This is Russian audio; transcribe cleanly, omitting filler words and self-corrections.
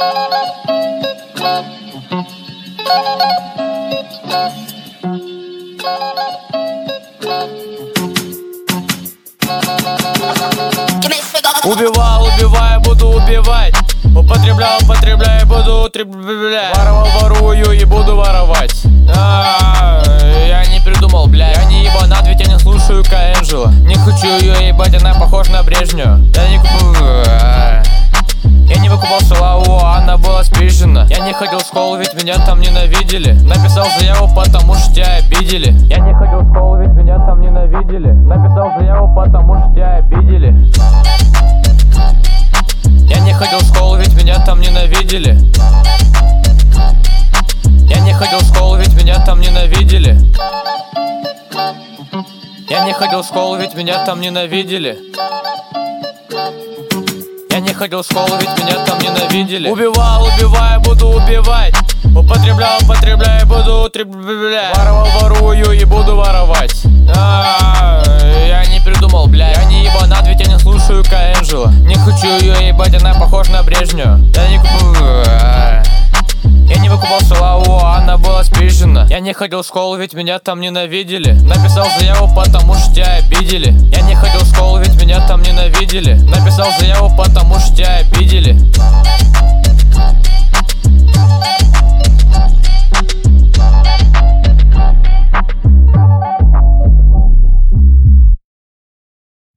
Убивал, убиваю, буду убивать. Употреблял, употребляю, буду употреблять. Воровал, ворую и буду воровать. Я не придумал, бля. Я не ебанат, ведь я не слушаю Каэнджело. Не хочу ее ебать, она похожа на Брежневу. Я не выкупал шалаву, она была спизжена. Я не ходил в школу, ведь меня там ненавидели. Написал заяву, потому что тебя обидели. Я не ходил в школу, ведь меня там ненавидели. Написал заяву, потому что тебя обидели. Я не ходил в школу, ведь меня там ненавидели. Я не ходил в школу, ведь меня там ненавидели. Я не ходил в школу, ведь меня там ненавидели. Я не ходил в школу, ведь меня там ненавидели. Убивал, убиваю, буду убивать. Употреблял, употребляю, буду употреблять. Воровал, ворую и буду воровать. Я не придумал, бля. Я не ебанат, ведь я не слушаю Каэнджело. Не хочу ее ебать, она похожа на Брежневу. Я не выкупал шалаву, она была спизжена. Я не ходил в школу, ведь меня там ненавидели. Написал заяву, потому что тебя обидели. Я не ходил в школу, ведь меня там ненавидели. Написал заяву, потому что тебя обидели.